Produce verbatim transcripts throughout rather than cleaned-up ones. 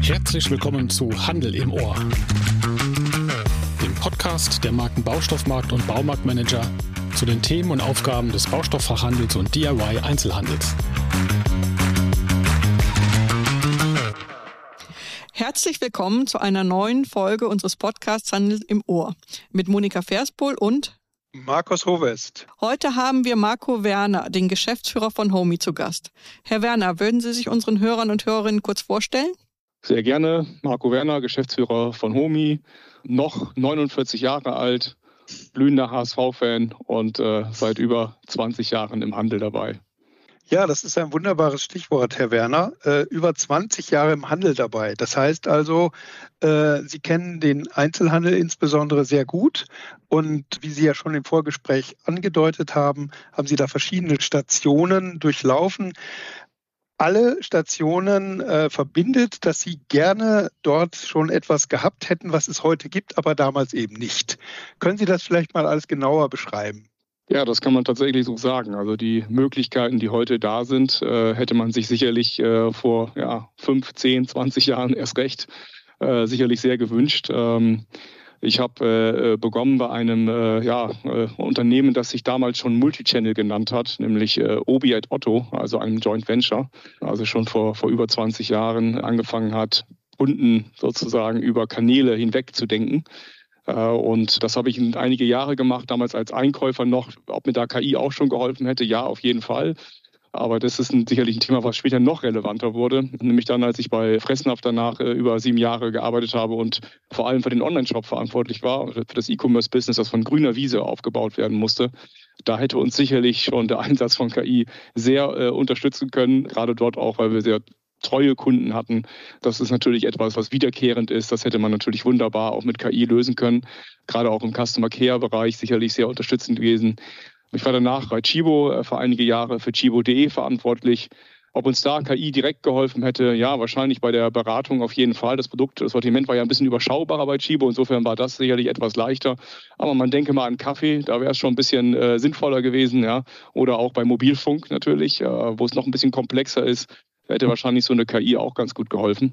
Herzlich willkommen zu Handel im Ohr, dem Podcast der Marken Baustoffmarkt und Baumarktmanager zu den Themen und Aufgaben des Baustofffachhandels und D I Y-Einzelhandels. Herzlich willkommen zu einer neuen Folge unseres Podcasts Handel im Ohr mit Monika Verspohl und Markus Hovest. Heute haben wir Marco Werner, den Geschäftsführer von Homi, zu Gast. Herr Werner, würden Sie sich unseren Hörern und Hörerinnen kurz vorstellen? Sehr gerne. Marco Werner, Geschäftsführer von Homi, noch neunundvierzig Jahre alt, glühender H S V-Fan und äh, seit über zwanzig Jahren im Handel dabei. Ja, das ist ein wunderbares Stichwort, Herr Werner. Äh, über zwanzig Jahre im Handel dabei. Das heißt also, äh, Sie kennen den Einzelhandel insbesondere sehr gut. Und wie Sie ja schon im Vorgespräch angedeutet haben, haben Sie da verschiedene Stationen durchlaufen. Alle Stationen äh, verbindet, dass Sie gerne dort schon etwas gehabt hätten, was es heute gibt, aber damals eben nicht. Können Sie das vielleicht mal alles genauer beschreiben? Ja, das kann man tatsächlich so sagen. Also die Möglichkeiten, die heute da sind, äh, hätte man sich sicherlich äh, vor ja, fünf, zehn, zwanzig Jahren erst recht äh, sicherlich sehr gewünscht. Ähm, ich habe äh, begonnen bei einem äh, ja, äh, Unternehmen, das sich damals schon Multichannel genannt hat, nämlich äh, Obi et Otto, also einem Joint Venture, also schon vor, vor über zwanzig Jahren angefangen hat, Kunden sozusagen über Kanäle hinweg zu denken. Und das habe ich einige Jahre gemacht, damals als Einkäufer noch. Ob mir da K I auch schon geholfen hätte, ja, auf jeden Fall. Aber das ist ein, sicherlich ein Thema, was später noch relevanter wurde. Nämlich dann, als ich bei Fressnapf danach äh, über sieben Jahre gearbeitet habe und vor allem für den Online-Shop verantwortlich war, für das E-Commerce-Business, das von grüner Wiese aufgebaut werden musste. Da hätte uns sicherlich schon der Einsatz von K I sehr äh, unterstützen können, gerade dort auch, weil wir sehr treue Kunden hatten. Das ist natürlich etwas, was wiederkehrend ist. Das hätte man natürlich wunderbar auch mit K I lösen können. Gerade auch im Customer Care Bereich sicherlich sehr unterstützend gewesen. Ich war danach bei Tchibo für einige Jahre für Tchibo punkt de verantwortlich. Ob uns da K I direkt geholfen hätte? Ja, wahrscheinlich bei der Beratung auf jeden Fall. Das Produkt, das Sortiment war ja ein bisschen überschaubarer bei Tchibo. Insofern war das sicherlich etwas leichter. Aber man denke mal an Kaffee, da wäre es schon ein bisschen äh, sinnvoller gewesen. Ja. Oder auch bei Mobilfunk natürlich, äh, wo es noch ein bisschen komplexer ist. Da hätte wahrscheinlich so eine K I auch ganz gut geholfen.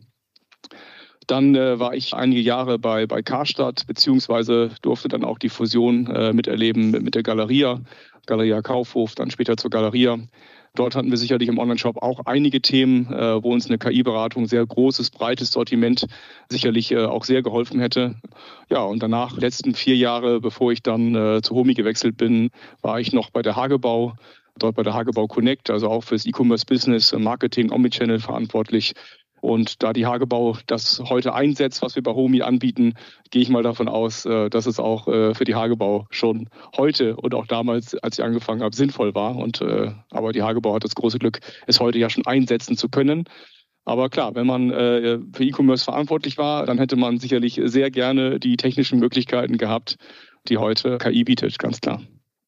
Dann äh, war ich einige Jahre bei, bei Karstadt, beziehungsweise durfte dann auch die Fusion äh, miterleben mit, mit der Galeria, Galeria Kaufhof, dann später zur Galeria. Dort hatten wir sicherlich im Onlineshop auch einige Themen, äh, wo uns eine K I-Beratung, sehr großes, breites Sortiment sicherlich äh, auch sehr geholfen hätte. Ja, und danach, letzten vier Jahre, bevor ich dann äh, zu Homi gewechselt bin, war ich noch bei der Hagebau, dort bei der Hagebau Connect, also auch fürs E-Commerce-Business, Marketing, Omnichannel verantwortlich. Und da die Hagebau das heute einsetzt, was wir bei Homi anbieten, gehe ich mal davon aus, dass es auch für die Hagebau schon heute und auch damals, als ich angefangen habe, sinnvoll war. Und, aber die Hagebau hat das große Glück, es heute ja schon einsetzen zu können. Aber klar, wenn man für E-Commerce verantwortlich war, dann hätte man sicherlich sehr gerne die technischen Möglichkeiten gehabt, die heute K I bietet, ganz klar.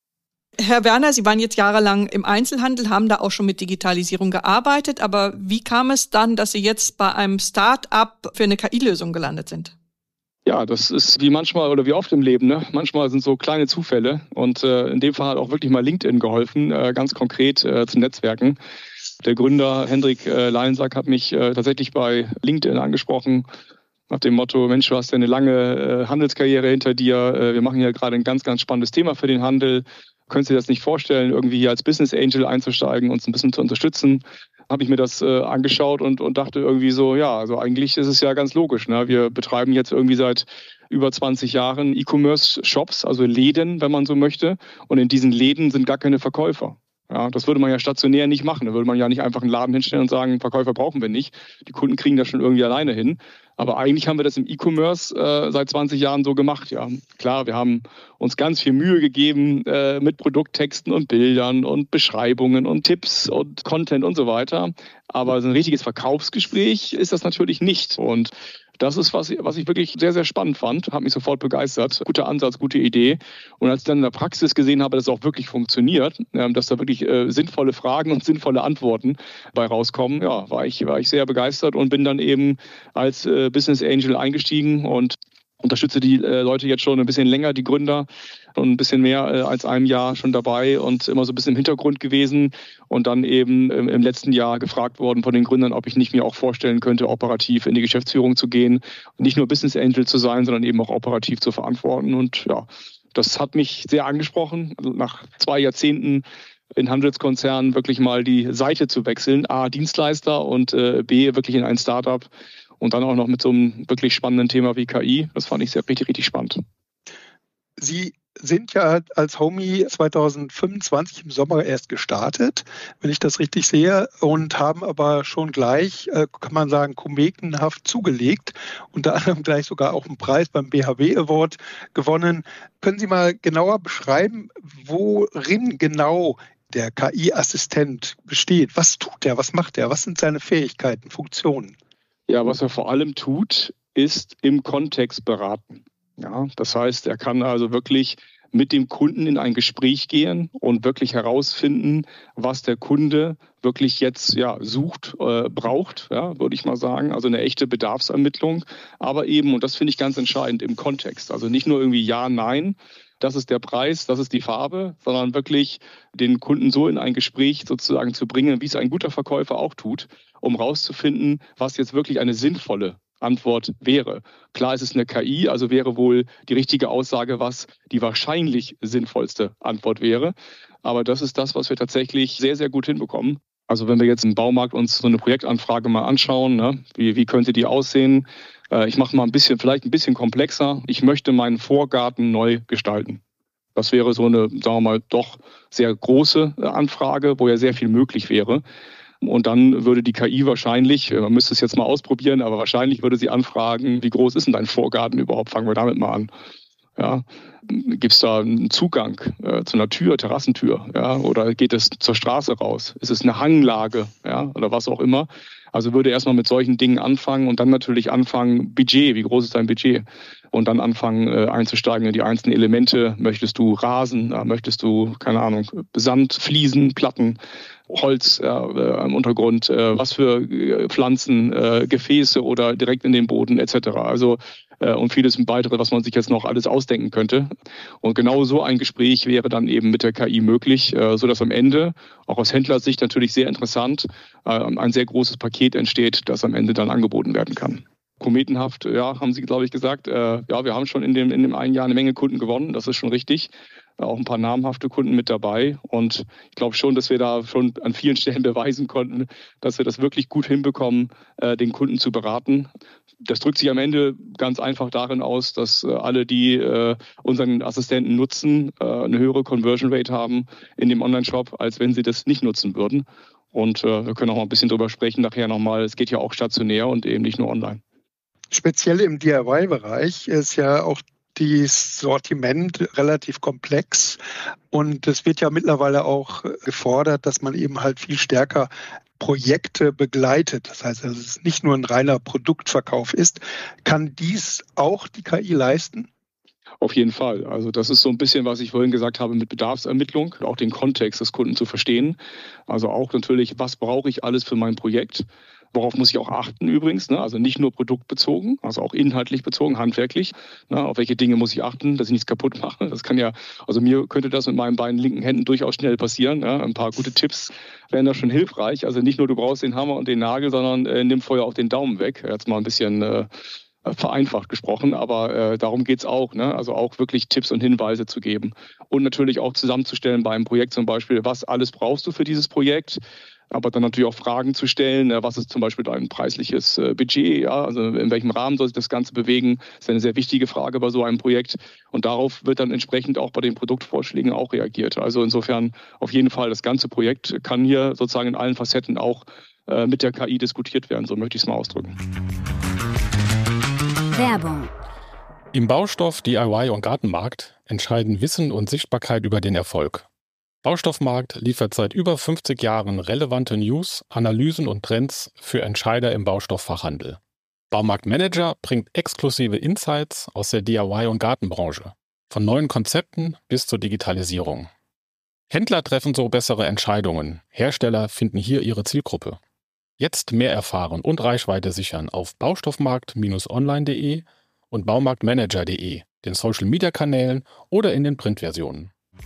Herr Werner, Sie waren jetzt jahrelang im Einzelhandel, haben da auch schon mit Digitalisierung gearbeitet. Aber wie kam es dann, dass Sie jetzt bei einem Start-up für eine K I-Lösung gelandet sind? Ja, das ist wie manchmal oder wie oft im Leben. Ne? Manchmal sind so kleine Zufälle. Und äh, in dem Fall hat auch wirklich mal LinkedIn geholfen, äh, ganz konkret äh, zum Netzwerken. Der Gründer Hendrik äh, Leinsack hat mich äh, tatsächlich bei LinkedIn angesprochen, nach dem Motto, Mensch, du hast ja eine lange äh, Handelskarriere hinter dir. Äh, wir machen ja gerade ein ganz, ganz spannendes Thema für den Handel. Könntest du dir das nicht vorstellen, irgendwie hier als Business Angel einzusteigen, uns ein bisschen zu unterstützen? Habe ich mir das äh, angeschaut und, und dachte irgendwie so, ja, also eigentlich ist es ja ganz logisch. Ne? Wir betreiben jetzt irgendwie seit über zwanzig Jahren E-Commerce-Shops, also Läden, wenn man so möchte. Und in diesen Läden sind gar keine Verkäufer. Ja, das würde man ja stationär nicht machen. Da würde man ja nicht einfach einen Laden hinstellen und sagen, Verkäufer brauchen wir nicht. Die Kunden kriegen das schon irgendwie alleine hin. Aber eigentlich haben wir das im E-Commerce äh, seit zwanzig Jahren so gemacht. Ja, klar, wir haben uns ganz viel Mühe gegeben äh, mit Produkttexten und Bildern und Beschreibungen und Tipps und Content und so weiter. Aber so ein richtiges Verkaufsgespräch ist das natürlich nicht. Und das ist, was, was ich wirklich sehr, sehr spannend fand. Hat mich sofort begeistert. Guter Ansatz, gute Idee. Und als ich dann in der Praxis gesehen habe, dass es auch wirklich funktioniert, dass da wirklich äh, sinnvolle Fragen und sinnvolle Antworten bei rauskommen, ja, war ich, war ich sehr begeistert und bin dann eben als äh, Business Angel eingestiegen und unterstütze die äh, Leute jetzt schon ein bisschen länger, die Gründer, und ein bisschen mehr äh, als einem Jahr schon dabei und immer so ein bisschen im Hintergrund gewesen und dann eben im, im letzten Jahr gefragt worden von den Gründern, ob ich nicht mir auch vorstellen könnte, operativ in die Geschäftsführung zu gehen und nicht nur Business Angel zu sein, sondern eben auch operativ zu verantworten. Und ja, das hat mich sehr angesprochen, also nach zwei Jahrzehnten in Handelskonzernen wirklich mal die Seite zu wechseln, A, Dienstleister und äh, B, wirklich in ein Startup. Und dann auch noch mit so einem wirklich spannenden Thema wie K I. Das fand ich sehr richtig, richtig spannend. Sie sind ja als Homey zwanzig fünfundzwanzig im Sommer erst gestartet, wenn ich das richtig sehe, und haben aber schon gleich, kann man sagen, kometenhaft zugelegt, unter anderem gleich sogar auch einen Preis beim B H W Award gewonnen. Können Sie mal genauer beschreiben, worin genau der K I-Assistent besteht? Was tut er? Was macht er? Was sind seine Fähigkeiten, Funktionen? Ja, was er vor allem tut, ist im Kontext beraten. Ja, das heißt, er kann also wirklich mit dem Kunden in ein Gespräch gehen und wirklich herausfinden, was der Kunde wirklich jetzt ja sucht, äh, braucht, ja, würde ich mal sagen. Also eine echte Bedarfsermittlung, aber eben, und das finde ich ganz entscheidend, im Kontext. Also nicht nur irgendwie ja, nein, das ist der Preis, das ist die Farbe, sondern wirklich den Kunden so in ein Gespräch sozusagen zu bringen, wie es ein guter Verkäufer auch tut, um rauszufinden, was jetzt wirklich eine sinnvolle Antwort wäre. Klar, es ist eine K I, also wäre wohl die richtige Aussage, was die wahrscheinlich sinnvollste Antwort wäre. Aber das ist das, was wir tatsächlich sehr, sehr gut hinbekommen. Also wenn wir jetzt im Baumarkt uns so eine Projektanfrage mal anschauen, ne, wie, wie könnte die aussehen? Äh, ich mache mal ein bisschen, vielleicht ein bisschen komplexer. Ich möchte meinen Vorgarten neu gestalten. Das wäre so eine, sagen wir mal, doch sehr große Anfrage, wo ja sehr viel möglich wäre. Und dann würde die K I wahrscheinlich, man müsste es jetzt mal ausprobieren, aber wahrscheinlich würde sie anfragen, wie groß ist denn dein Vorgarten überhaupt? Fangen wir damit mal an. Ja, gibt es da einen Zugang äh, zu einer Tür, Terrassentür? Ja, oder geht es zur Straße raus? Ist es eine Hanglage? Ja, oder was auch immer? Also würde erstmal mit solchen Dingen anfangen und dann natürlich anfangen, Budget, wie groß ist dein Budget? Und dann anfangen äh, einzusteigen in die einzelnen Elemente. Möchtest du Rasen? Ja, möchtest du, keine Ahnung, Sand, Fliesen, Platten, Holz ja, äh, im Untergrund? Äh, was für äh, Pflanzen, äh, Gefäße oder direkt in den Boden et cetera. Also äh, und vieles weitere, was man sich jetzt noch alles ausdenken könnte. Und genau so ein Gespräch wäre dann eben mit der K I möglich, äh, sodass am Ende, auch aus Händlersicht natürlich sehr interessant, äh, ein sehr großes Paket entsteht, das am Ende dann angeboten werden kann. Kometenhaft, ja, haben Sie, glaube ich, gesagt. Äh, ja, wir haben schon in dem, in dem einen Jahr eine Menge Kunden gewonnen, das ist schon richtig. Äh, auch ein paar namhafte Kunden mit dabei. Und ich glaube schon, dass wir da schon an vielen Stellen beweisen konnten, dass wir das wirklich gut hinbekommen, äh, den Kunden zu beraten. Das drückt sich am Ende ganz einfach darin aus, dass äh, alle, die äh, unseren Assistenten nutzen, äh, eine höhere Conversion Rate haben in dem Online-Shop, als wenn sie das nicht nutzen würden. Und äh, wir können auch mal ein bisschen drüber sprechen nachher nochmal. Es geht ja auch stationär und eben nicht nur online. Speziell im D I Y-Bereich ist ja auch das Sortiment relativ komplex und es wird ja mittlerweile auch gefordert, dass man eben halt viel stärker Projekte begleitet. Das heißt, dass es nicht nur ein reiner Produktverkauf ist. Kann dies auch die K I leisten? Auf jeden Fall. Also das ist so ein bisschen, was ich vorhin gesagt habe mit Bedarfsermittlung, auch den Kontext des Kunden zu verstehen. Also auch natürlich, was brauche ich alles für mein Projekt? Worauf muss ich auch achten übrigens, ne? Also nicht nur produktbezogen, also auch inhaltlich bezogen, handwerklich. Ne? Auf welche Dinge muss ich achten, dass ich nichts kaputt mache? Das kann ja, also mir könnte das mit meinen beiden linken Händen durchaus schnell passieren. Ne? Ein paar gute Tipps wären da schon hilfreich. Also nicht nur du brauchst den Hammer und den Nagel, sondern äh, nimm vorher auch den Daumen weg. Jetzt mal ein bisschen äh, vereinfacht gesprochen, aber äh, darum geht's auch, ne? Also auch wirklich Tipps und Hinweise zu geben und natürlich auch zusammenzustellen bei einem Projekt zum Beispiel, was alles brauchst du für dieses Projekt, aber dann natürlich auch Fragen zu stellen, äh, was ist zum Beispiel dein preisliches äh, Budget, ja? Also in welchem Rahmen soll sich das Ganze bewegen, das ist eine sehr wichtige Frage bei so einem Projekt und darauf wird dann entsprechend auch bei den Produktvorschlägen auch reagiert. Also insofern auf jeden Fall, das ganze Projekt kann hier sozusagen in allen Facetten auch äh, mit der K I diskutiert werden, so möchte ich es mal ausdrücken. Werbung. Im Baustoff-, D I Y- und Gartenmarkt entscheiden Wissen und Sichtbarkeit über den Erfolg. Baustoffmarkt liefert seit über fünfzig Jahren relevante News, Analysen und Trends für Entscheider im Baustofffachhandel. Baumarktmanager bringt exklusive Insights aus der D I Y- und Gartenbranche, von neuen Konzepten bis zur Digitalisierung. Händler treffen so bessere Entscheidungen, Hersteller finden hier ihre Zielgruppe. Jetzt mehr erfahren und Reichweite sichern auf baustoffmarkt Bindestrich online punkt de und baumarktmanager punkt de, den Social-Media-Kanälen oder in den Printversionen.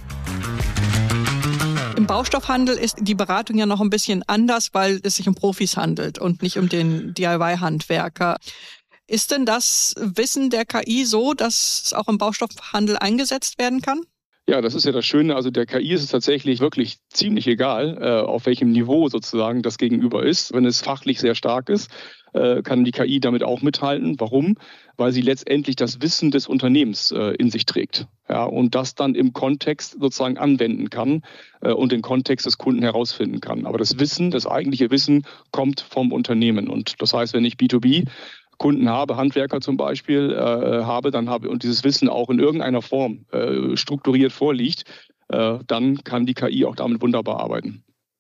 Im Baustoffhandel ist die Beratung ja noch ein bisschen anders, weil es sich um Profis handelt und nicht um den D I Y-Handwerker. Ist denn das Wissen der K I so, dass es auch im Baustoffhandel eingesetzt werden kann? Ja, das ist ja das Schöne. Also der K I ist es tatsächlich wirklich ziemlich egal, äh, auf welchem Niveau sozusagen das Gegenüber ist. Wenn es fachlich sehr stark ist, äh, kann die K I damit auch mithalten. Warum? Weil sie letztendlich das Wissen des Unternehmens äh, in sich trägt. Ja, und das dann im Kontext sozusagen anwenden kann äh, und den Kontext des Kunden herausfinden kann. Aber das Wissen, das eigentliche Wissen kommt vom Unternehmen. Und das heißt, wenn ich B zwei B Kunden habe, Handwerker zum Beispiel äh, habe, dann habe und dieses Wissen auch in irgendeiner Form äh, strukturiert vorliegt, äh, dann kann die K I auch damit wunderbar arbeiten.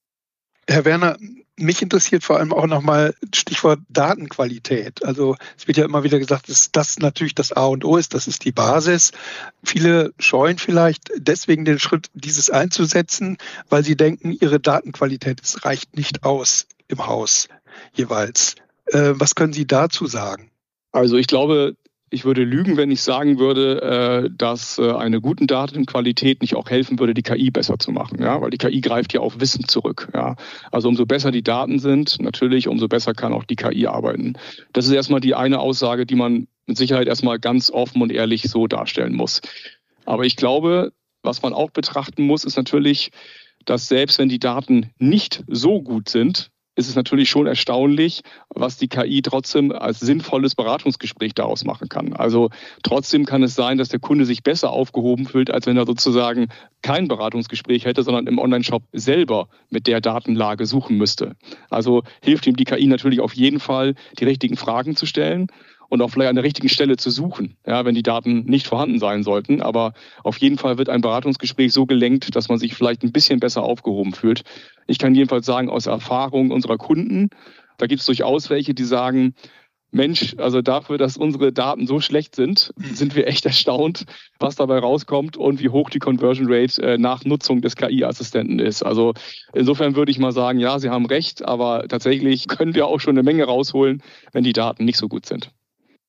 Herr Werner, mich interessiert vor allem auch nochmal Stichwort Datenqualität. Also es wird ja immer wieder gesagt, dass das natürlich das A und O ist, das ist die Basis. Viele scheuen vielleicht deswegen den Schritt, dieses einzusetzen, weil sie denken, ihre Datenqualität, es reicht nicht aus im Haus jeweils. Was können Sie dazu sagen? Also ich glaube, ich würde lügen, wenn ich sagen würde, dass eine gute Datenqualität nicht auch helfen würde, die K I besser zu machen. Ja? Weil die K I greift ja auf Wissen zurück. Ja? Also umso besser die Daten sind, natürlich, umso besser kann auch die K I arbeiten. Das ist erstmal die eine Aussage, die man mit Sicherheit erstmal ganz offen und ehrlich so darstellen muss. Aber ich glaube, was man auch betrachten muss, ist natürlich, dass selbst wenn die Daten nicht so gut sind, ist es natürlich schon erstaunlich, was die K I trotzdem als sinnvolles Beratungsgespräch daraus machen kann. Also trotzdem kann es sein, dass der Kunde sich besser aufgehoben fühlt, als wenn er sozusagen kein Beratungsgespräch hätte, sondern im Onlineshop selber mit der Datenlage suchen müsste. Also hilft ihm die K I natürlich auf jeden Fall, die richtigen Fragen zu stellen und auch vielleicht an der richtigen Stelle zu suchen, ja, wenn die Daten nicht vorhanden sein sollten. Aber auf jeden Fall wird ein Beratungsgespräch so gelenkt, dass man sich vielleicht ein bisschen besser aufgehoben fühlt. Ich kann jedenfalls sagen, aus Erfahrung unserer Kunden, da gibt es durchaus welche, die sagen, Mensch, also dafür, dass unsere Daten so schlecht sind, sind wir echt erstaunt, was dabei rauskommt und wie hoch die Conversion Rate äh, nach Nutzung des K I-Assistenten ist. Also insofern würde ich mal sagen, ja, Sie haben recht, aber tatsächlich können wir auch schon eine Menge rausholen, wenn die Daten nicht so gut sind.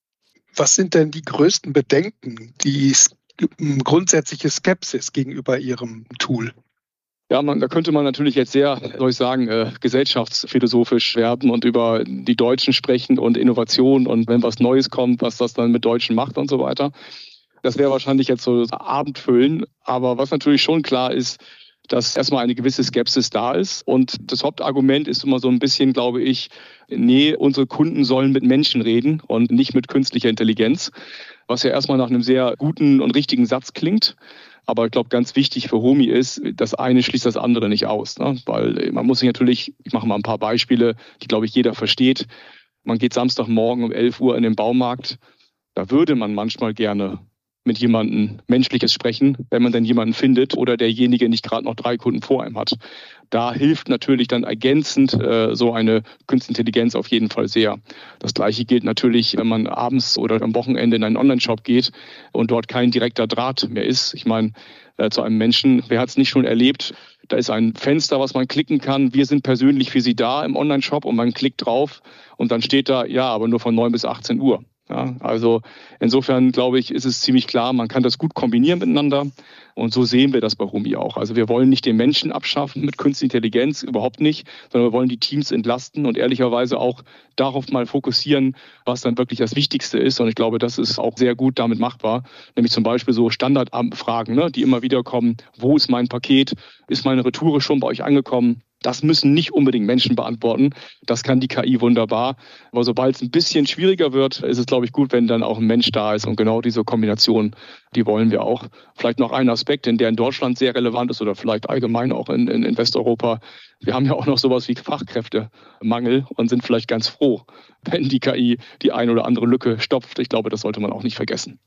Was sind denn die größten Bedenken, die grundsätzliche Skepsis gegenüber Ihrem Tool? Ja, man, da könnte man natürlich jetzt sehr, soll ich sagen, äh, gesellschaftsphilosophisch werden und über die Deutschen sprechen und Innovation und wenn was Neues kommt, was das dann mit Deutschen macht und so weiter. Das wäre wahrscheinlich jetzt so Abendfüllen. Aber was natürlich schon klar ist, dass erstmal eine gewisse Skepsis da ist. Und das Hauptargument ist immer so ein bisschen, glaube ich, nee, unsere Kunden sollen mit Menschen reden und nicht mit künstlicher Intelligenz, was ja erstmal nach einem sehr guten und richtigen Satz klingt. Aber ich glaube, ganz wichtig für Homi ist, das eine schließt das andere nicht aus. Ne? Weil man muss sich natürlich, ich mache mal ein paar Beispiele, die, glaube ich, jeder versteht. Man geht Samstagmorgen um elf Uhr in den Baumarkt. Da würde man manchmal gerne mit jemandem Menschliches sprechen, wenn man denn jemanden findet oder derjenige nicht gerade noch drei Kunden vor einem hat. Da hilft natürlich dann ergänzend äh, so eine Künstliche Intelligenz auf jeden Fall sehr. Das Gleiche gilt natürlich, wenn man abends oder am Wochenende in einen Online-Shop geht und dort kein direkter Draht mehr ist. Ich meine, äh, zu einem Menschen, wer hat es nicht schon erlebt, da ist ein Fenster, was man klicken kann. Wir sind persönlich für Sie da im Online-Shop und man klickt drauf und dann steht da, ja, aber nur von neun bis achtzehn Uhr. Ja, also insofern, glaube ich, ist es ziemlich klar, man kann das gut kombinieren miteinander und so sehen wir das bei Homi auch. Also wir wollen nicht den Menschen abschaffen mit Künstlicher Intelligenz, überhaupt nicht, sondern wir wollen die Teams entlasten und ehrlicherweise auch darauf mal fokussieren, was dann wirklich das Wichtigste ist und ich glaube, das ist auch sehr gut damit machbar, nämlich zum Beispiel so Standardfragen, ne, die immer wieder kommen, wo ist mein Paket, ist meine Retoure schon bei euch angekommen? Das müssen nicht unbedingt Menschen beantworten. Das kann die K I wunderbar. Aber sobald es ein bisschen schwieriger wird, ist es, glaube ich, gut, wenn dann auch ein Mensch da ist. Und genau diese Kombination, die wollen wir auch. Vielleicht noch ein Aspekt, in der in Deutschland sehr relevant ist oder vielleicht allgemein auch in, in, in Westeuropa. Wir haben ja auch noch sowas wie Fachkräftemangel und sind vielleicht ganz froh, wenn die K I die eine oder andere Lücke stopft. Ich glaube, das sollte man auch nicht vergessen.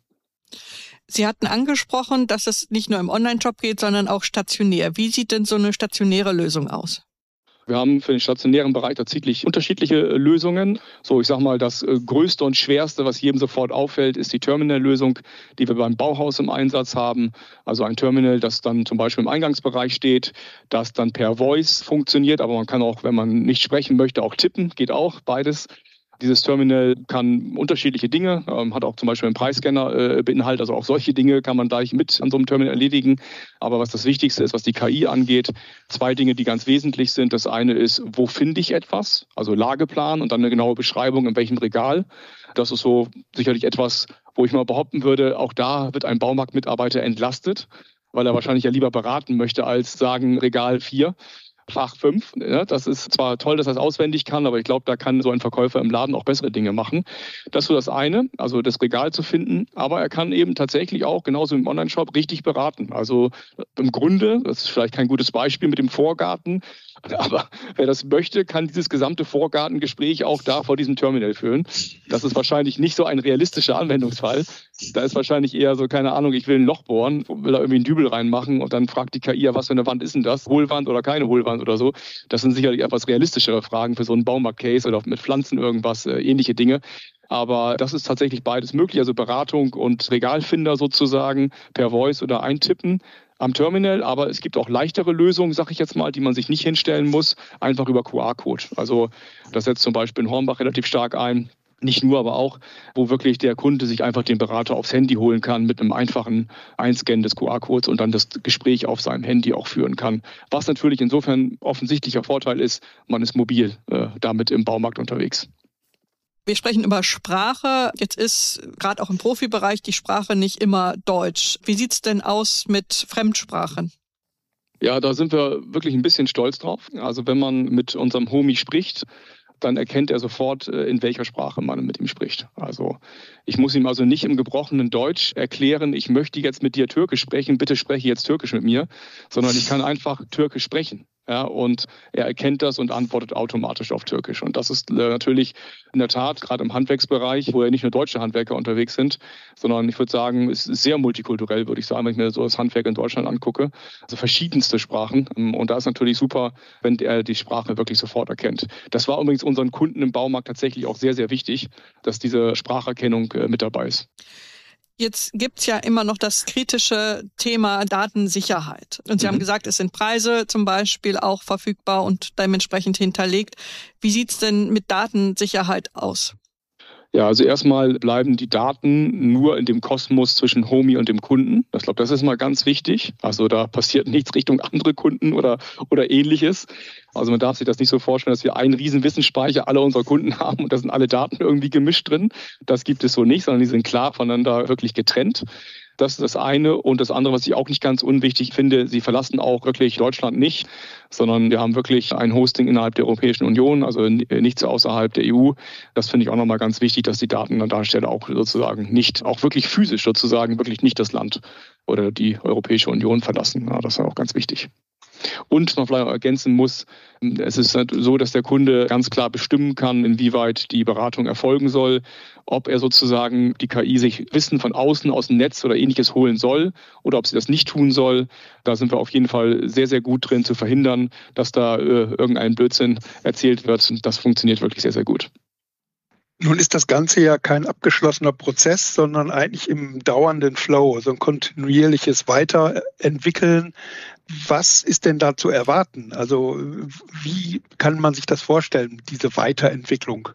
Sie hatten angesprochen, dass es nicht nur im Online-Shop geht, sondern auch stationär. Wie sieht denn so eine stationäre Lösung aus? Wir haben für den stationären Bereich tatsächlich unterschiedliche Lösungen. So, ich sage mal, das Größte und Schwerste, was jedem sofort auffällt, ist die Terminal-Lösung, die wir beim Bauhaus im Einsatz haben. Also ein Terminal, das dann zum Beispiel im Eingangsbereich steht, das dann per Voice funktioniert. Aber man kann auch, wenn man nicht sprechen möchte, auch tippen, geht auch beides. Dieses Terminal kann unterschiedliche Dinge, ähm, hat auch zum Beispiel einen Preisscanner äh, beinhaltet, also auch solche Dinge kann man gleich mit an so einem Terminal erledigen. Aber was das Wichtigste ist, was die K I angeht, zwei Dinge, die ganz wesentlich sind. Das eine ist, wo finde ich etwas? Also Lageplan und dann eine genaue Beschreibung, in welchem Regal. Das ist so sicherlich etwas, wo ich mal behaupten würde, auch da wird ein Baumarktmitarbeiter entlastet, weil er wahrscheinlich ja lieber beraten möchte, als sagen Regal vier. Fach fünf. Ja, das ist zwar toll, dass er es auswendig kann, aber ich glaube, da kann so ein Verkäufer im Laden auch bessere Dinge machen. Das ist so das eine, also das Regal zu finden. Aber er kann eben tatsächlich auch, genauso im Onlineshop, richtig beraten. Also im Grunde, das ist vielleicht kein gutes Beispiel mit dem Vorgarten, aber wer das möchte, kann dieses gesamte Vorgartengespräch auch da vor diesem Terminal führen. Das ist wahrscheinlich nicht so ein realistischer Anwendungsfall. Da ist wahrscheinlich eher so, keine Ahnung, ich will ein Loch bohren, will da irgendwie einen Dübel reinmachen und dann fragt die K I, ja, was für eine Wand ist denn das? Hohlwand oder keine Hohlwand oder so. Das sind sicherlich etwas realistischere Fragen für so einen Baumarkt-Case oder mit Pflanzen irgendwas, äh, ähnliche Dinge. Aber das ist tatsächlich beides möglich, also Beratung und Regalfinder sozusagen per Voice oder Eintippen am Terminal. Aber es gibt auch leichtere Lösungen, sage ich jetzt mal, die man sich nicht hinstellen muss, einfach über Q R-Code. Also das setzt zum Beispiel in Hornbach relativ stark ein. Nicht nur, aber auch, wo wirklich der Kunde sich einfach den Berater aufs Handy holen kann mit einem einfachen Einscannen des Q R-Codes und dann das Gespräch auf seinem Handy auch führen kann. Was natürlich insofern offensichtlicher Vorteil ist, man ist mobil äh, damit im Baumarkt unterwegs. Wir sprechen über Sprache. Jetzt ist gerade auch im Profibereich die Sprache nicht immer Deutsch. Wie sieht's denn aus mit Fremdsprachen? Ja, da sind wir wirklich ein bisschen stolz drauf. Also wenn man mit unserem Homie spricht, dann erkennt er sofort, in welcher Sprache man mit ihm spricht. Also ich muss ihm also nicht im gebrochenen Deutsch erklären, ich möchte jetzt mit dir Türkisch sprechen, bitte spreche jetzt Türkisch mit mir, sondern ich kann einfach Türkisch sprechen. Ja, und er erkennt das und antwortet automatisch auf Türkisch. Und das ist natürlich in der Tat, gerade im Handwerksbereich, wo ja nicht nur deutsche Handwerker unterwegs sind, sondern ich würde sagen, es ist sehr multikulturell, würde ich sagen, wenn ich mir so das Handwerk in Deutschland angucke. Also verschiedenste Sprachen. Und da ist natürlich super, wenn er die Sprache wirklich sofort erkennt. Das war übrigens unseren Kunden im Baumarkt tatsächlich auch sehr, sehr wichtig, dass diese Spracherkennung mit dabei ist. Jetzt gibt's ja immer noch das kritische Thema Datensicherheit. Und Sie mhm. haben gesagt, es sind Preise zum Beispiel auch verfügbar und dementsprechend hinterlegt. Wie sieht's denn mit Datensicherheit aus? Ja, also erstmal bleiben die Daten nur in dem Kosmos zwischen Homie und dem Kunden. Ich glaube, das ist mal ganz wichtig. Also da passiert nichts Richtung andere Kunden oder, oder ähnliches. Also man darf sich das nicht so vorstellen, dass wir einen riesen Wissensspeicher aller unserer Kunden haben und da sind alle Daten irgendwie gemischt drin. Das gibt es so nicht, sondern die sind klar voneinander wirklich getrennt. Das ist das eine. Und das andere, was ich auch nicht ganz unwichtig finde, sie verlassen auch wirklich Deutschland nicht, sondern wir haben wirklich ein Hosting innerhalb der Europäischen Union, also nichts außerhalb der E U. Das finde ich auch nochmal ganz wichtig, dass die Daten an der Stelle auch sozusagen nicht, auch wirklich physisch sozusagen, wirklich nicht das Land oder die Europäische Union verlassen. Ja, das ist auch ganz wichtig. Und man vielleicht auch ergänzen muss, es ist so, dass der Kunde ganz klar bestimmen kann, inwieweit die Beratung erfolgen soll, ob er sozusagen die K I sich Wissen von außen, aus dem Netz oder ähnliches holen soll oder ob sie das nicht tun soll. Da sind wir auf jeden Fall sehr, sehr gut drin zu verhindern, dass da äh, irgendein Blödsinn erzählt wird. Das funktioniert wirklich sehr, sehr gut. Nun ist das Ganze ja kein abgeschlossener Prozess, sondern eigentlich im dauernden Flow, also ein kontinuierliches Weiterentwickeln. Was ist denn da zu erwarten? Also wie kann man sich das vorstellen, diese Weiterentwicklung?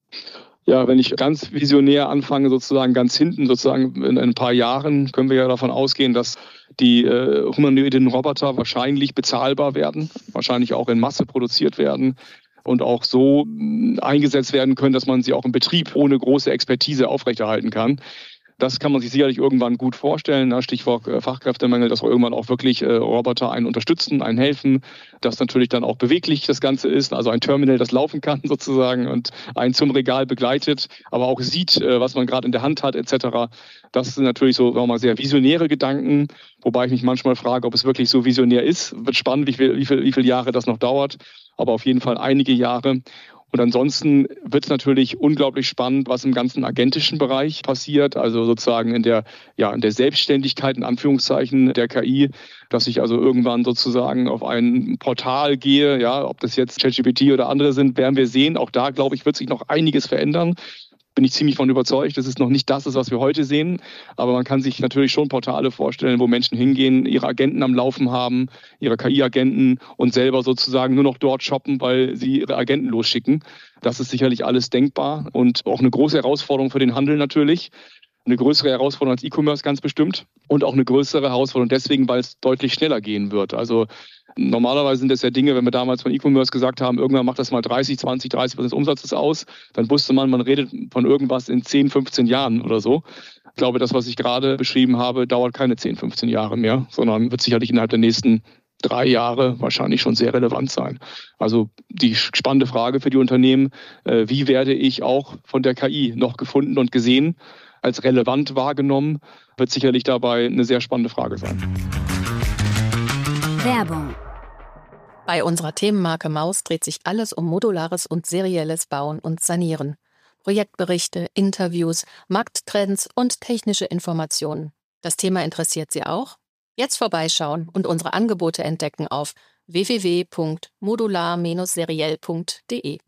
Ja, wenn ich ganz visionär anfange, sozusagen ganz hinten, sozusagen in ein paar Jahren, können wir ja davon ausgehen, dass die äh, humanoiden Roboter wahrscheinlich bezahlbar werden, wahrscheinlich auch in Masse produziert werden und auch so eingesetzt werden können, dass man sie auch im Betrieb ohne große Expertise aufrechterhalten kann. Das kann man sich sicherlich irgendwann gut vorstellen. Stichwort Fachkräftemangel, dass irgendwann auch wirklich Roboter einen unterstützen, einen helfen, dass natürlich dann auch beweglich das Ganze ist, also ein Terminal, das laufen kann sozusagen und einen zum Regal begleitet, aber auch sieht, was man gerade in der Hand hat et cetera. Das sind natürlich so, sagen wir mal, sehr visionäre Gedanken, wobei ich mich manchmal frage, ob es wirklich so visionär ist. Wird spannend, wie viel, wie viel, wie viele Jahre das noch dauert, aber auf jeden Fall einige Jahre. Und ansonsten wird es natürlich unglaublich spannend, was im ganzen agentischen Bereich passiert, also sozusagen in der, ja, in der Selbstständigkeit, in Anführungszeichen, der K I, dass ich also irgendwann sozusagen auf ein Portal gehe, ja, ob das jetzt ChatGPT oder andere sind, werden wir sehen. Auch da, glaube ich, wird sich noch einiges verändern. bin ich ziemlich von überzeugt, dass es noch nicht das ist, was wir heute sehen. Aber man kann sich natürlich schon Portale vorstellen, wo Menschen hingehen, ihre Agenten am Laufen haben, ihre K I-Agenten und selber sozusagen nur noch dort shoppen, weil sie ihre Agenten losschicken. Das ist sicherlich alles denkbar und auch eine große Herausforderung für den Handel natürlich. Eine größere Herausforderung als E-Commerce ganz bestimmt und auch eine größere Herausforderung deswegen, weil es deutlich schneller gehen wird. Also normalerweise sind das ja Dinge, wenn wir damals von E-Commerce gesagt haben, irgendwann macht das mal dreißig, zwanzig, dreißig Prozent des Umsatzes aus, dann wusste man, man redet von irgendwas in zehn, fünfzehn Jahren oder so. Ich glaube, das, was ich gerade beschrieben habe, dauert keine zehn, fünfzehn Jahre mehr, sondern wird sicherlich innerhalb der nächsten drei Jahre wahrscheinlich schon sehr relevant sein. Also die spannende Frage für die Unternehmen, wie werde ich auch von der K I noch gefunden und gesehen, als relevant wahrgenommen, wird sicherlich dabei eine sehr spannende Frage sein. Werbung. Bei unserer Themenmarke Maus dreht sich alles um modulares und serielles Bauen und Sanieren. Projektberichte, Interviews, Markttrends und technische Informationen. Das Thema interessiert Sie auch? Jetzt vorbeischauen und unsere Angebote entdecken auf w w w punkt modular Bindestrich seriell punkt d e.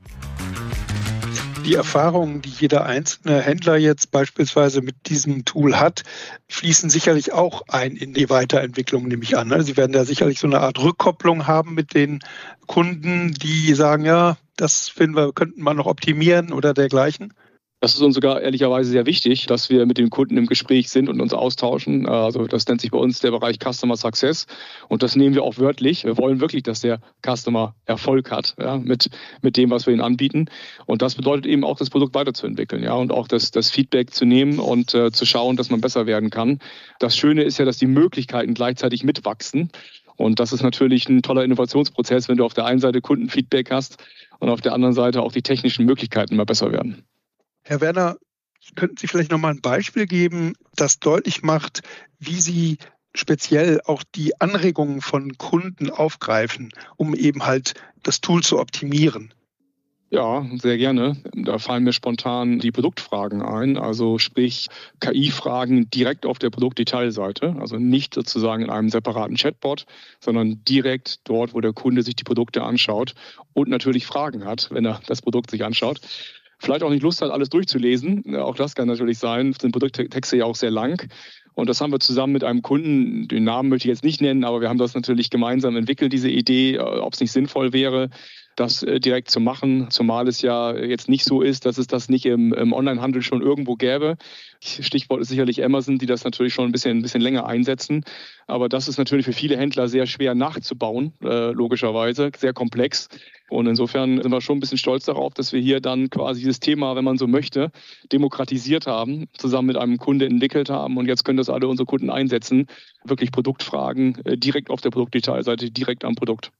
Die Erfahrungen, die jeder einzelne Händler jetzt beispielsweise mit diesem Tool hat, fließen sicherlich auch ein in die Weiterentwicklung, nehme ich an. Sie werden da sicherlich so eine Art Rückkopplung haben mit den Kunden, die sagen, ja, das finden wir, könnten wir noch optimieren oder dergleichen. Das ist uns sogar ehrlicherweise sehr wichtig, dass wir mit den Kunden im Gespräch sind und uns austauschen. Also das nennt sich bei uns der Bereich Customer Success und das nehmen wir auch wörtlich. Wir wollen wirklich, dass der Customer Erfolg hat, ja, mit mit dem, was wir ihnen anbieten. Und das bedeutet eben auch, das Produkt weiterzuentwickeln, ja, und auch das das Feedback zu nehmen und äh, zu schauen, dass man besser werden kann. Das Schöne ist ja, dass die Möglichkeiten gleichzeitig mitwachsen. Und das ist natürlich ein toller Innovationsprozess, wenn du auf der einen Seite Kundenfeedback hast und auf der anderen Seite auch die technischen Möglichkeiten immer besser werden. Herr Werner, könnten Sie vielleicht noch mal ein Beispiel geben, das deutlich macht, wie Sie speziell auch die Anregungen von Kunden aufgreifen, um eben halt das Tool zu optimieren? Ja, sehr gerne. Da fallen mir spontan die Produktfragen ein, also sprich K I-Fragen direkt auf der Produktdetailseite, also nicht sozusagen in einem separaten Chatbot, sondern direkt dort, wo der Kunde sich die Produkte anschaut und natürlich Fragen hat, wenn er das Produkt sich anschaut. Vielleicht auch nicht Lust hat, alles durchzulesen. Auch das kann natürlich sein. Sind Produkttexte ja auch sehr lang. Und das haben wir zusammen mit einem Kunden, den Namen möchte ich jetzt nicht nennen, aber wir haben das natürlich gemeinsam entwickelt, diese Idee, ob es nicht sinnvoll wäre, das direkt zu machen, zumal es ja jetzt nicht so ist, dass es das nicht im, im Onlinehandel schon irgendwo gäbe. Stichwort ist sicherlich Amazon, die das natürlich schon ein bisschen, ein bisschen länger einsetzen. Aber das ist natürlich für viele Händler sehr schwer nachzubauen, äh, logischerweise, sehr komplex. Und insofern sind wir schon ein bisschen stolz darauf, dass wir hier dann quasi dieses Thema, wenn man so möchte, demokratisiert haben, zusammen mit einem Kunde entwickelt haben. Und jetzt können das alle unsere Kunden einsetzen, wirklich Produktfragen äh, direkt auf der Produktdetailseite, direkt am Produkt.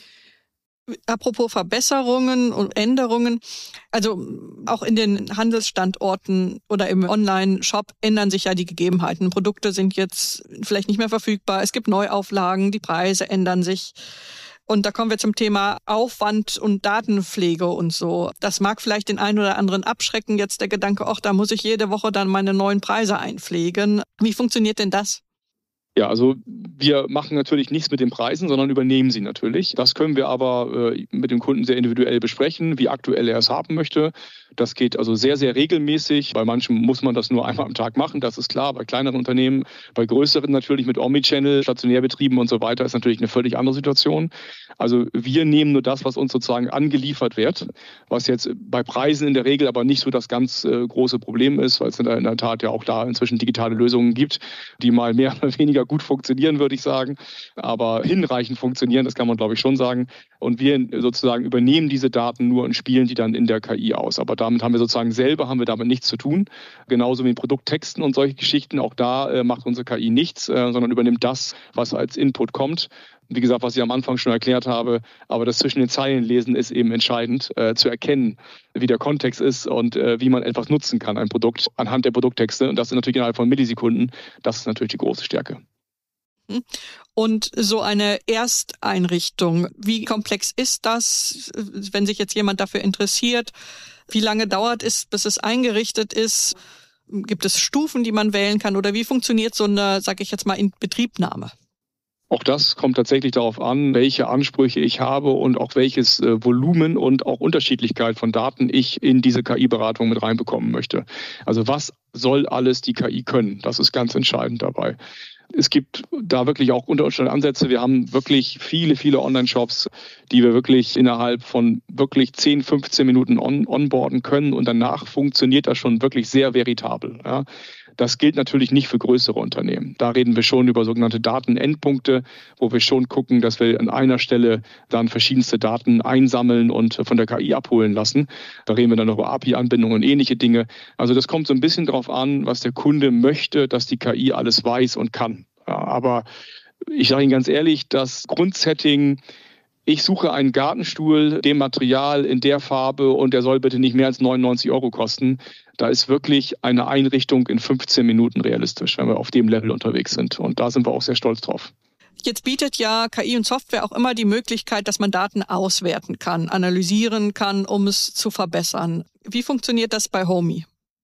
Apropos Verbesserungen und Änderungen, also auch in den Handelsstandorten oder im Online-Shop ändern sich ja die Gegebenheiten. Produkte sind jetzt vielleicht nicht mehr verfügbar, es gibt Neuauflagen, die Preise ändern sich. Und da kommen wir zum Thema Aufwand und Datenpflege und so. Das mag vielleicht den einen oder anderen abschrecken, jetzt der Gedanke, ach, da muss ich jede Woche dann meine neuen Preise einpflegen. Wie funktioniert denn das? Ja, also wir machen natürlich nichts mit den Preisen, sondern übernehmen sie natürlich. Das können wir aber äh, mit dem Kunden sehr individuell besprechen, wie aktuell er es haben möchte. Das geht also sehr, sehr regelmäßig. Bei manchen muss man das nur einmal am Tag machen, das ist klar. Bei kleineren Unternehmen, bei größeren natürlich mit Omnichannel, Stationärbetrieben und so weiter ist natürlich eine völlig andere Situation. Also wir nehmen nur das, was uns sozusagen angeliefert wird, was jetzt bei Preisen in der Regel aber nicht so das ganz äh, große Problem ist, weil es in der, in der Tat ja auch da inzwischen digitale Lösungen gibt, die mal mehr oder weniger gut funktionieren, würde ich sagen, aber hinreichend funktionieren, das kann man, glaube ich, schon sagen. Und wir sozusagen übernehmen diese Daten nur und spielen die dann in der K I aus. Aber damit haben wir sozusagen selber, haben wir damit nichts zu tun. Genauso wie in Produkttexten und solche Geschichten. Auch da äh, macht unsere K I nichts, äh, sondern übernimmt das, was als Input kommt. Wie gesagt, was ich am Anfang schon erklärt habe, aber das zwischen den Zeilen lesen ist eben entscheidend, äh, zu erkennen, wie der Kontext ist und äh, wie man etwas nutzen kann, ein Produkt anhand der Produkttexte. Und das ist natürlich innerhalb von Millisekunden. Das ist natürlich die große Stärke. Und so eine Ersteinrichtung, wie komplex ist das, wenn sich jetzt jemand dafür interessiert? Wie lange dauert es, bis es eingerichtet ist? Gibt es Stufen, die man wählen kann? Oder wie funktioniert so eine, sag ich jetzt mal, Inbetriebnahme? Auch das kommt tatsächlich darauf an, welche Ansprüche ich habe und auch welches äh, Volumen und auch Unterschiedlichkeit von Daten ich in diese K I-Beratung mit reinbekommen möchte. Also was soll alles die K I können? Das ist ganz entscheidend dabei. Es gibt da wirklich auch unterschiedliche Ansätze. Wir haben wirklich viele, viele Online-Shops, die wir wirklich innerhalb von wirklich zehn, fünfzehn Minuten on onboarden können und danach funktioniert das schon wirklich sehr veritabel. Ja. Das gilt natürlich nicht für größere Unternehmen. Da reden wir schon über sogenannte Datenendpunkte, wo wir schon gucken, dass wir an einer Stelle dann verschiedenste Daten einsammeln und von der K I abholen lassen. Da reden wir dann noch über A P I-Anbindungen und ähnliche Dinge. Also das kommt so ein bisschen darauf an, was der Kunde möchte, dass die K I alles weiß und kann. Ja, aber ich sage Ihnen ganz ehrlich, das Grundsetting, ich suche einen Gartenstuhl, dem Material, in der Farbe und der soll bitte nicht mehr als neunundneunzig Euro kosten. Da ist wirklich eine Einrichtung in fünfzehn Minuten realistisch, wenn wir auf dem Level unterwegs sind. Und da sind wir auch sehr stolz drauf. Jetzt bietet ja K I und Software auch immer die Möglichkeit, dass man Daten auswerten kann, analysieren kann, um es zu verbessern. Wie funktioniert das bei Homey?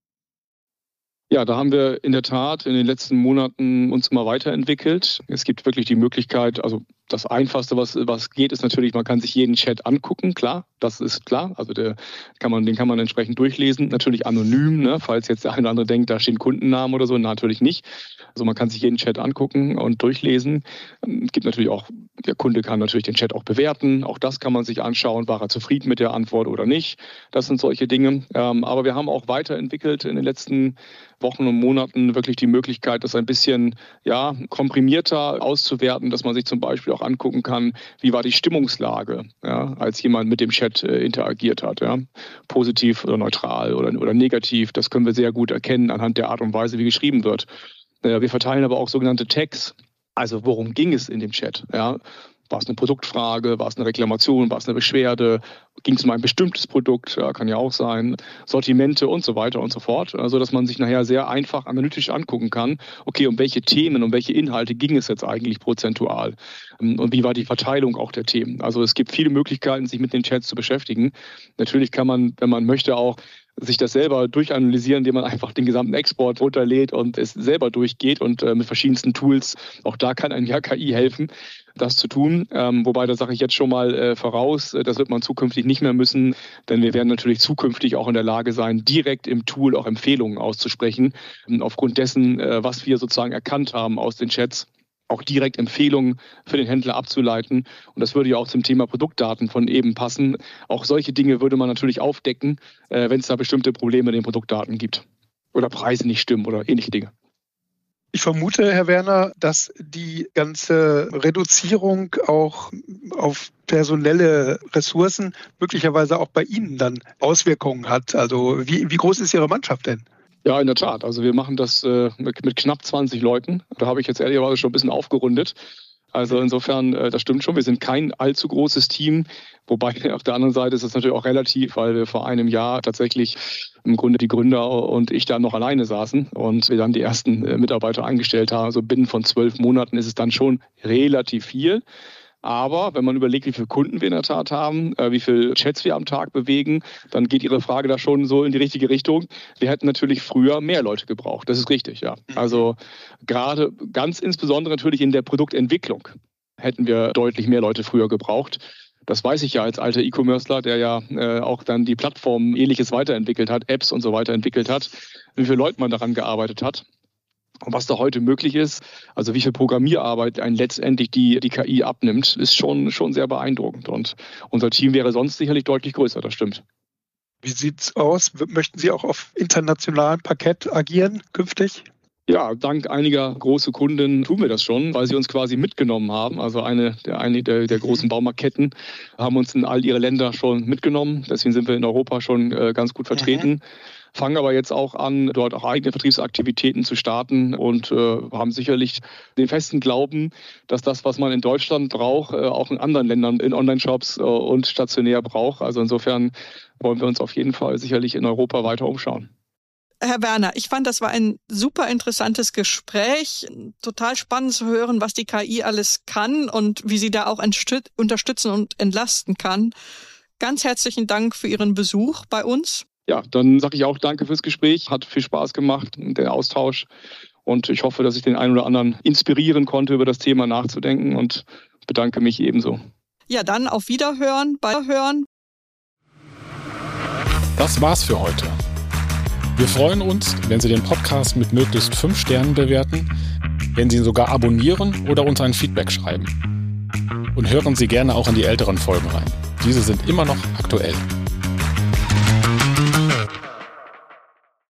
Ja, da haben wir in der Tat in den letzten Monaten uns immer weiterentwickelt. Es gibt wirklich die Möglichkeit, also das Einfachste, was, was geht, ist natürlich, man kann sich jeden Chat angucken, klar, das ist klar. Also der kann man, den kann man entsprechend durchlesen, natürlich anonym, ne, falls jetzt der eine oder andere denkt, da stehen Kundennamen oder so, natürlich nicht. Also man kann sich jeden Chat angucken und durchlesen. Es gibt natürlich auch, der Kunde kann natürlich den Chat auch bewerten, auch das kann man sich anschauen, war er zufrieden mit der Antwort oder nicht. Das sind solche Dinge. Aber wir haben auch weiterentwickelt in den letzten Wochen und Monaten wirklich die Möglichkeit, das ein bisschen ja, komprimierter auszuwerten, dass man sich zum Beispiel auch angucken kann, wie war die Stimmungslage, ja, als jemand mit dem Chat äh, interagiert hat. Ja. Positiv oder neutral oder, oder negativ, das können wir sehr gut erkennen anhand der Art und Weise, wie geschrieben wird. Äh, wir verteilen aber auch sogenannte Tags, also worum ging es in dem Chat? Ja. War es eine Produktfrage, war es eine Reklamation, war es eine Beschwerde, ging es um ein bestimmtes Produkt, ja, kann ja auch sein, Sortimente und so weiter und so fort. Also dass man sich nachher sehr einfach analytisch angucken kann, okay, um welche Themen, um welche Inhalte ging es jetzt eigentlich prozentual und wie war die Verteilung auch der Themen. Also es gibt viele Möglichkeiten, sich mit den Chats zu beschäftigen. Natürlich kann man, wenn man möchte, auch sich das selber durchanalysieren, indem man einfach den gesamten Export runterlädt und es selber durchgeht und äh, mit verschiedensten Tools, auch da kann ein ja K I helfen, das zu tun. Ähm, wobei, da sage ich jetzt schon mal äh, voraus, das wird man zukünftig nicht mehr müssen, denn wir werden natürlich zukünftig auch in der Lage sein, direkt im Tool auch Empfehlungen auszusprechen, aufgrund dessen, äh, was wir sozusagen erkannt haben aus den Chats, auch direkt Empfehlungen für den Händler abzuleiten. Und das würde ja auch zum Thema Produktdaten von eben passen. Auch solche Dinge würde man natürlich aufdecken, äh, wenn es da bestimmte Probleme in den Produktdaten gibt oder Preise nicht stimmen oder ähnliche Dinge. Ich vermute, Herr Werner, dass die ganze Reduzierung auch auf personelle Ressourcen möglicherweise auch bei Ihnen dann Auswirkungen hat. Also wie, wie groß ist Ihre Mannschaft denn? Ja, in der Tat. Also wir machen das äh, mit, mit knapp zwanzig Leuten. Da habe ich jetzt ehrlicherweise schon ein bisschen aufgerundet. Also insofern, äh, das stimmt schon. Wir sind kein allzu großes Team. Wobei auf der anderen Seite ist das natürlich auch relativ, weil wir vor einem Jahr tatsächlich im Grunde die Gründer und ich da noch alleine saßen und wir dann die ersten äh, Mitarbeiter eingestellt haben. Also binnen von zwölf Monaten ist es dann schon relativ viel. Aber wenn man überlegt, wie viele Kunden wir in der Tat haben, äh, wie viele Chats wir am Tag bewegen, dann geht Ihre Frage da schon so in die richtige Richtung. Wir hätten natürlich früher mehr Leute gebraucht. Das ist richtig, ja. Also gerade ganz insbesondere natürlich in der Produktentwicklung hätten wir deutlich mehr Leute früher gebraucht. Das weiß ich ja als alter E-Commercer, der ja äh, auch dann die Plattform Ähnliches weiterentwickelt hat, Apps und so weiter entwickelt hat, wie viele Leute man daran gearbeitet hat. Und was da heute möglich ist, also wie viel Programmierarbeit ein letztendlich die, die K I abnimmt, ist schon, schon sehr beeindruckend. Und unser Team wäre sonst sicherlich deutlich größer, das stimmt. Wie sieht's aus? Möchten Sie auch auf internationalem Parkett agieren künftig? Ja, dank einiger große Kunden tun wir das schon, weil sie uns quasi mitgenommen haben. Also eine der, eine der, der großen Baumarktketten haben uns in all ihre Länder schon mitgenommen. Deswegen sind wir in Europa schon äh, ganz gut vertreten. Mhm. Fangen aber jetzt auch an, dort auch eigene Vertriebsaktivitäten zu starten und äh, haben sicherlich den festen Glauben, dass das, was man in Deutschland braucht, äh, auch in anderen Ländern, in Online-Shops äh, und stationär braucht. Also insofern wollen wir uns auf jeden Fall sicherlich in Europa weiter umschauen. Herr Werner, ich fand, das war ein super interessantes Gespräch. Total spannend zu hören, was die K I alles kann und wie sie da auch unterstützen und entlasten kann. Ganz herzlichen Dank für Ihren Besuch bei uns. Ja, dann sage ich auch danke fürs Gespräch. Hat viel Spaß gemacht, der Austausch. Und ich hoffe, dass ich den einen oder anderen inspirieren konnte, über das Thema nachzudenken und bedanke mich ebenso. Ja, dann auf Wiederhören, bei Hören. Das war's für heute. Wir freuen uns, wenn Sie den Podcast mit möglichst fünf Sternen bewerten, wenn Sie ihn sogar abonnieren oder uns ein Feedback schreiben. Und hören Sie gerne auch in die älteren Folgen rein. Diese sind immer noch aktuell.